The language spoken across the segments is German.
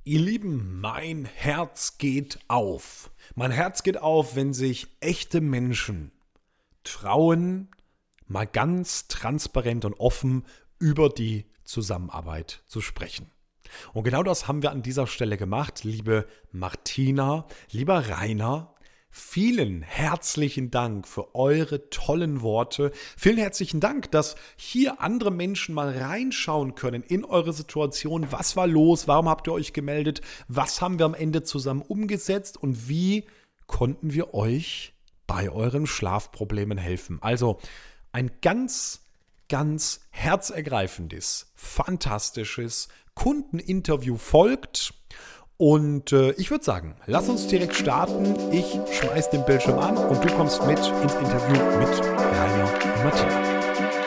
Ihr Lieben, mein Herz geht auf. Mein Herz geht auf, wenn sich echte Menschen trauen, mal ganz transparent und offen über die Zusammenarbeit zu sprechen. Und genau das haben wir an dieser Stelle gemacht, liebe Martina, lieber Rainer. Vielen herzlichen Dank für eure tollen Worte. Vielen herzlichen Dank, dass hier andere Menschen mal reinschauen können in eure Situation. Was war los? Warum habt ihr euch gemeldet? Was haben wir am Ende zusammen umgesetzt? Und wie konnten wir euch bei euren Schlafproblemen helfen? Also ein ganz herzergreifendes, fantastisches Kundeninterview folgt. Und ich würde sagen, lass uns direkt starten. Ich schmeiß den Bildschirm an und du kommst mit ins Interview mit Rainer und Martina.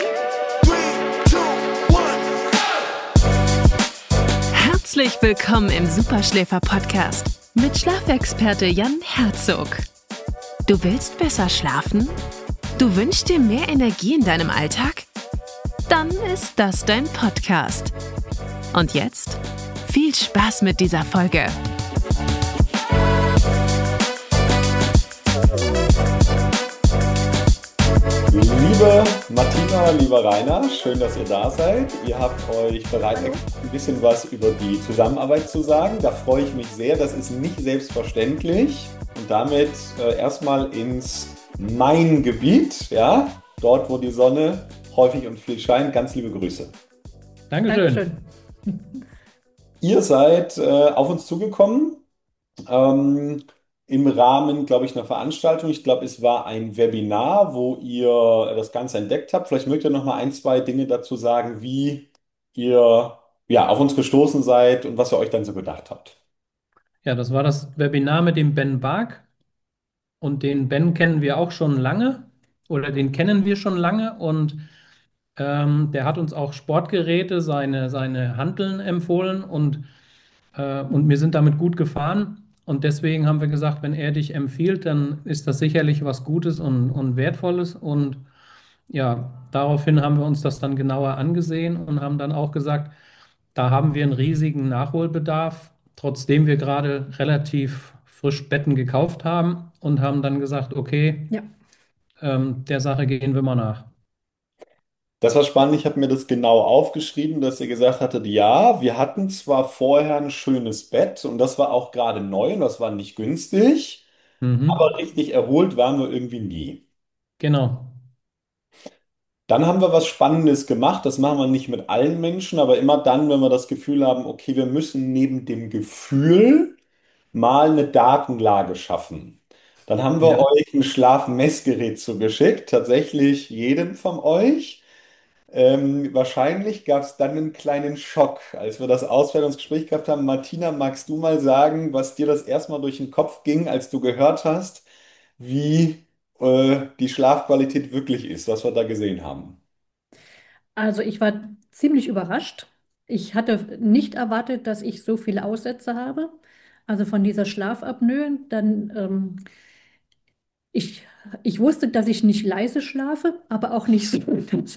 Herzlich willkommen im Superschläfer-Podcast mit Schlafexperte Jan Herzog. Du willst besser schlafen? Du wünschst dir mehr Energie in deinem Alltag? Dann ist das dein Podcast. Und jetzt viel Spaß mit dieser Folge. Liebe Martina, lieber Rainer, schön, dass ihr da seid. Ihr habt euch bereit, ein bisschen was über die Zusammenarbeit zu sagen. Da freue ich mich sehr. Das ist nicht selbstverständlich. Und damit erstmal ins Main-Gebiet, ja, dort, wo die Sonne häufig und viel scheint. Ganz liebe Grüße. Dankeschön. Ihr seid auf uns zugekommen. Im Rahmen, glaube ich, einer Veranstaltung. Ich glaube, es war ein Webinar, wo ihr das Ganze entdeckt habt. Vielleicht mögt ihr noch mal ein, zwei Dinge dazu sagen, wie ihr ja auf uns gestoßen seid und was ihr euch dann so gedacht habt. Ja, das war das Webinar mit dem Ben Bark. Und den Ben kennen wir auch schon lange oder den kennen wir schon lange. Und der hat uns auch Sportgeräte, seine Hanteln empfohlen und wir sind damit gut gefahren. Und deswegen haben wir gesagt, wenn er dich empfiehlt, dann ist das sicherlich was Gutes und Wertvolles. Und ja, daraufhin haben wir uns das dann genauer angesehen und haben dann auch gesagt, da haben wir einen riesigen Nachholbedarf, trotzdem wir gerade relativ frisch Betten gekauft haben und haben dann gesagt, okay, Ja, der Sache gehen wir mal nach. Das war spannend. Ich habe mir das genau aufgeschrieben, dass ihr gesagt hattet, ja, wir hatten zwar vorher ein schönes Bett und das war auch gerade neu und das war nicht günstig, Mhm, aber richtig erholt waren wir irgendwie nie. genau. Dann haben wir was Spannendes gemacht. Das machen wir nicht mit allen Menschen, aber immer dann, wenn wir das Gefühl haben, okay, wir müssen neben dem Gefühl mal eine Datenlage schaffen. Dann haben wir Ja. euch ein Schlafmessgerät zugeschickt, tatsächlich jedem von euch. Wahrscheinlich gab es dann einen kleinen Schock, als wir das Auswertungsgespräch gehabt haben. Martina, magst du mal sagen, was dir das erstmal durch den Kopf ging, als du gehört hast, wie die Schlafqualität wirklich ist, was wir da gesehen haben? also ich war ziemlich überrascht. Ich hatte nicht erwartet, dass ich so viele Aussätze habe. Also von dieser Schlafapnoe. Ich, ich wusste, dass ich nicht leise schlafe, aber auch nicht so,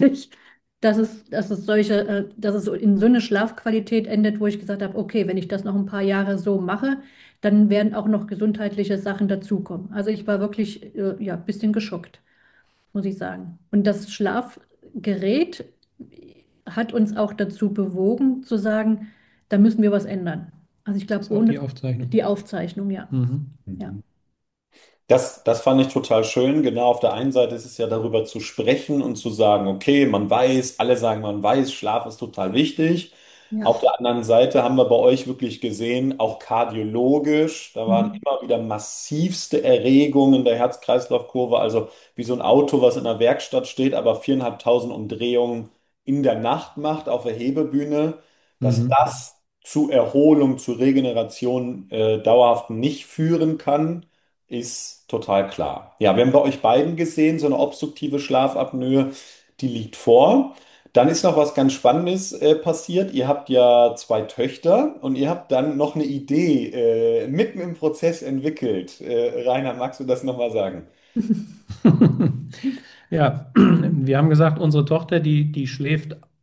dass es so in so eine Schlafqualität endet, wo ich gesagt habe, okay, wenn ich das noch ein paar Jahre so mache, dann werden auch noch gesundheitliche Sachen dazukommen. Also ich war wirklich, ja, ein bisschen geschockt, muss ich sagen. Und das Schlafgerät hat uns auch dazu bewogen zu sagen, da müssen wir was ändern. Also ich Das glaube, ist auch die ohne Aufzeichnung. die Aufzeichnung, ja. Mhm. Ja. Das fand ich total schön. Genau, auf der einen Seite ist es ja darüber zu sprechen und zu sagen, okay, man weiß, alle sagen, man weiß, Schlaf ist total wichtig. Ja. Auf der anderen Seite haben wir bei euch wirklich gesehen, auch kardiologisch, da waren Mhm. immer wieder massivste Erregungen in der Herz-Kreislauf-Kurve, also wie so ein Auto, was in der Werkstatt steht, aber 4.500 Umdrehungen in der Nacht macht auf der Hebebühne, dass Mhm. das zu Erholung, zu Regeneration dauerhaft nicht führen kann, ist total klar. Ja, wir haben bei euch beiden gesehen, so eine obstruktive Schlafapnoe, die liegt vor. Dann ist noch was ganz Spannendes passiert. Ihr habt ja zwei Töchter und ihr habt dann noch eine Idee mitten im Prozess entwickelt. Rainer, magst du das nochmal sagen? Ja, wir haben gesagt, unsere Tochter, die schläft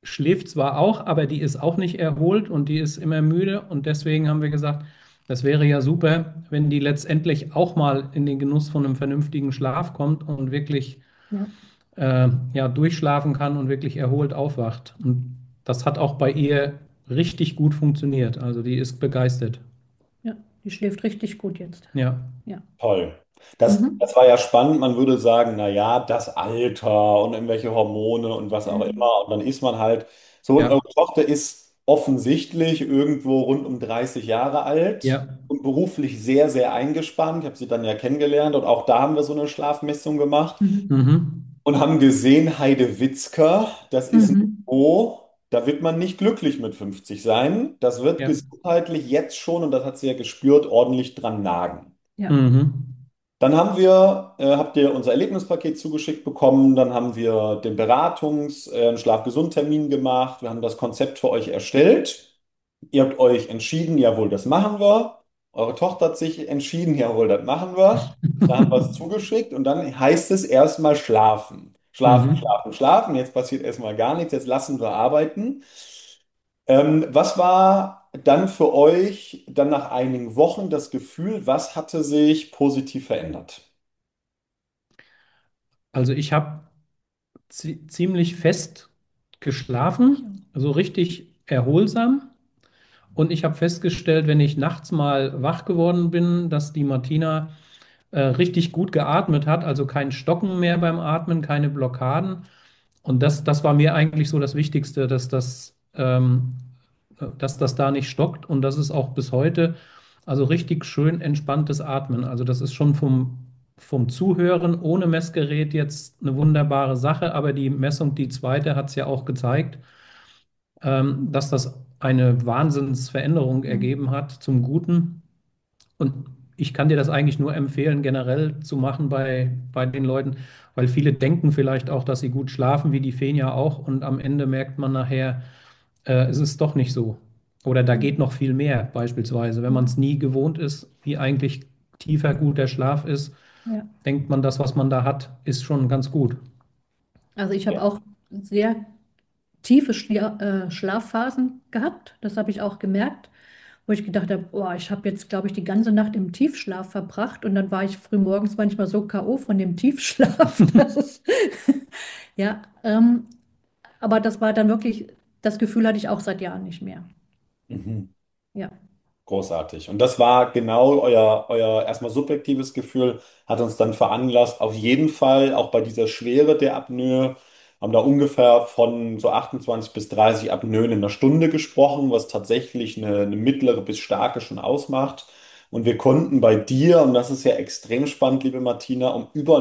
schläft zwar auch, aber die ist auch nicht erholt und die ist immer müde. Und deswegen haben wir gesagt, das wäre ja super, wenn die letztendlich auch mal in den Genuss von einem vernünftigen Schlaf kommt und wirklich Ja, ja, durchschlafen kann und wirklich erholt aufwacht. Und das hat auch bei ihr richtig gut funktioniert. Also die ist begeistert. ja, die schläft richtig gut jetzt. Ja. Ja. Toll. Das Mhm. war ja spannend. Man würde sagen, na ja, das Alter und irgendwelche Hormone und was auch Mhm. immer. Und dann ist man halt so. Und eure Ja. Tochter ist offensichtlich irgendwo rund um 30 Jahre alt Ja. und beruflich sehr, sehr eingespannt. Ich habe sie dann ja kennengelernt und auch da haben wir so eine Schlafmessung gemacht Mhm. Mhm. und haben gesehen, Heidewitzka, das ist ein Mhm. Niveau, da wird man nicht glücklich mit 50 sein. Das wird Ja. gesundheitlich jetzt schon, und das hat sie ja gespürt, ordentlich dran nagen. Ja. Mhm. Dann habt ihr unser Erlebnispaket zugeschickt bekommen, dann haben wir den Schlaf-Gesund-Termin gemacht, wir haben das Konzept für euch erstellt. Ihr habt euch entschieden, jawohl, das machen wir. Eure Tochter hat sich entschieden, jawohl, das machen wir. Da haben wir es zugeschickt und dann heißt es erstmal schlafen. Schlafen, Mhm. schlafen, schlafen. Jetzt passiert erstmal gar nichts, jetzt lassen wir arbeiten. Was war dann für euch dann nach einigen Wochen das Gefühl, was hatte sich positiv verändert? Also ich habe ziemlich fest geschlafen, so richtig erholsam. Und ich habe festgestellt, wenn ich nachts mal wach geworden bin, dass die Martina richtig gut geatmet hat, also kein Stocken mehr beim Atmen, keine Blockaden. Und das war mir eigentlich so das Wichtigste, dass das da nicht stockt. Und das ist auch bis heute also richtig schön entspanntes Atmen. Also das ist schon vom Zuhören ohne Messgerät jetzt eine wunderbare Sache, aber die Messung, die zweite, hat es ja auch gezeigt, dass das eine Wahnsinnsveränderung Mhm. ergeben hat zum Guten. Und ich kann dir das eigentlich nur empfehlen, generell zu machen bei den Leuten, weil viele denken vielleicht auch, dass sie gut schlafen, wie die Feen ja auch, und am Ende merkt man nachher, es ist doch nicht so. Oder da geht noch viel mehr, beispielsweise. Wenn man Ja. es nie gewohnt ist, wie eigentlich tiefer guter Schlaf ist, Ja. denkt man, das, was man da hat, ist schon ganz gut. Also ich habe auch sehr tiefe Schlafphasen gehabt. Das habe ich auch gemerkt, wo ich gedacht habe, boah, ich habe jetzt, glaube ich, die ganze Nacht im Tiefschlaf verbracht und dann war ich frühmorgens manchmal so K.O. von dem Tiefschlaf. Das ist, ja, aber das war dann wirklich, das Gefühl hatte ich auch seit Jahren nicht mehr. Mhm. Ja. Großartig. Und das war genau euer erstmal subjektives Gefühl, hat uns dann veranlasst, auf jeden Fall auch bei dieser Schwere der Apnoe, haben da ungefähr von so 28 bis 30 Apnoen in einer Stunde gesprochen, was tatsächlich eine mittlere bis starke schon ausmacht. Und wir konnten bei dir, und das ist ja extrem spannend, liebe Martina, um über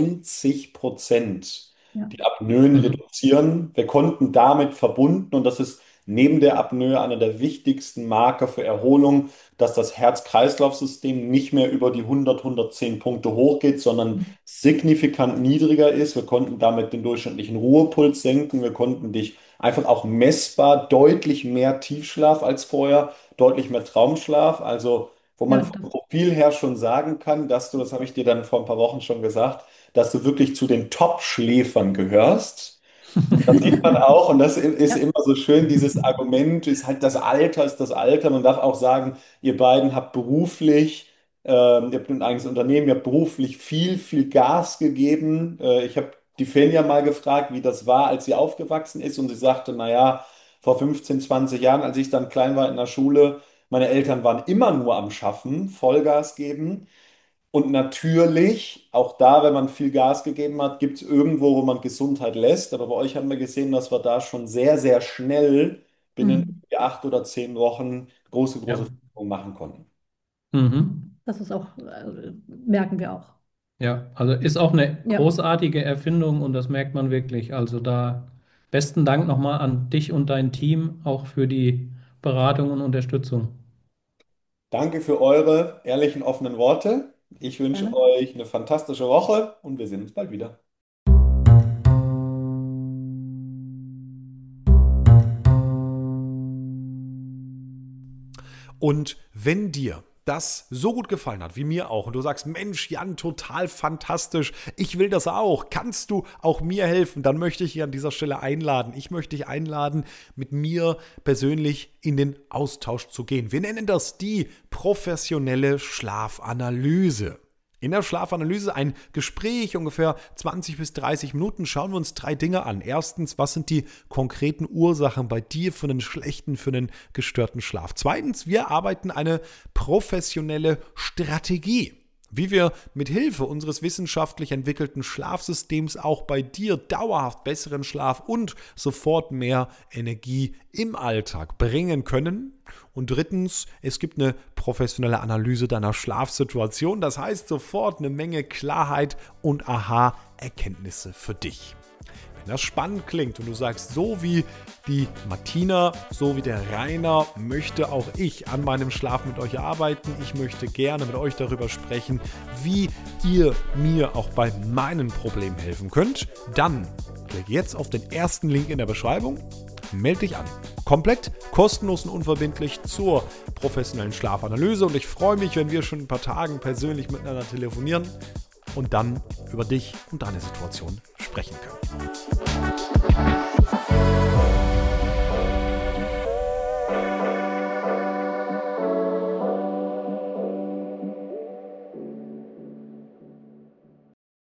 90% Ja. die Apnoen Mhm. reduzieren. Wir konnten damit verbunden, und das ist neben der Apnoe einer der wichtigsten Marker für Erholung, dass das Herz-Kreislauf-System nicht mehr über die 100, 110 Punkte hochgeht, sondern signifikant niedriger ist. Wir konnten damit den durchschnittlichen Ruhepuls senken. Wir konnten dich einfach auch messbar deutlich mehr Tiefschlaf als vorher, deutlich mehr Traumschlaf. Also, wo Ja, man vom Profil her schon sagen kann, dass du, das habe ich dir dann vor ein paar Wochen schon gesagt, dass du wirklich zu den Top-Schläfern gehörst. Das sieht man auch, und das ist ja, immer so schön, dieses Argument ist halt das Alter ist das Alter. Man darf auch sagen, ihr beiden habt beruflich, ihr habt ein eigenes Unternehmen, ihr habt beruflich viel, viel Gas gegeben. Ich habe die Fenja mal gefragt, wie das war, als sie aufgewachsen ist, und sie sagte, naja, vor 15, 20 Jahren, als ich dann klein war in der Schule, meine Eltern waren immer nur am Schaffen, Vollgas geben. Und natürlich, auch da, wenn man viel Gas gegeben hat, gibt es irgendwo, wo man Gesundheit lässt. Aber bei euch haben wir gesehen, dass wir da schon sehr, sehr schnell binnen mhm. 8 oder 10 Wochen große, große Ja. Veränderungen machen konnten. Mhm. Das ist auch, merken wir auch. Ja, also ist auch eine Ja, großartige Erfindung und das merkt man wirklich. Also da besten Dank nochmal an dich und dein Team auch für die Beratung und Unterstützung. Danke für eure ehrlichen, offenen Worte. Ich wünsche gerne. euch eine fantastische Woche und wir sehen uns bald wieder. Und wenn dir das so gut gefallen hat, wie mir auch, und du sagst, Mensch, Jan, total fantastisch, ich will das auch, kannst du auch mir helfen, dann möchte ich dich an dieser Stelle einladen. Ich möchte dich einladen, mit mir persönlich in den Austausch zu gehen. Wir nennen das die professionelle Schlafanalyse. In der Schlafanalyse ein Gespräch, ungefähr 20 bis 30 Minuten, schauen wir uns 3 Dinge an. Erstens, was sind die konkreten Ursachen bei dir für einen schlechten, für einen gestörten Schlaf? Zweitens, wir arbeiten eine professionelle Strategie, wie wir mit Hilfe unseres wissenschaftlich entwickelten Schlafsystems auch bei dir dauerhaft besseren Schlaf und sofort mehr Energie im Alltag bringen können. Und drittens, es gibt eine professionelle Analyse deiner Schlafsituation. Das heißt sofort eine Menge Klarheit und Aha-Erkenntnisse für dich. Wenn das spannend klingt und du sagst, so wie die Martina, so wie der Rainer, möchte auch ich an meinem Schlaf mit euch arbeiten. Ich möchte gerne mit euch darüber sprechen, wie ihr mir auch bei meinen Problemen helfen könnt. Dann klick jetzt auf den ersten Link in der Beschreibung. Meld dich an. Komplett kostenlos und unverbindlich zur professionellen Schlafanalyse. Und ich freue mich, wenn wir schon in ein paar Tagen persönlich miteinander telefonieren und dann über dich und deine Situation sprechen können.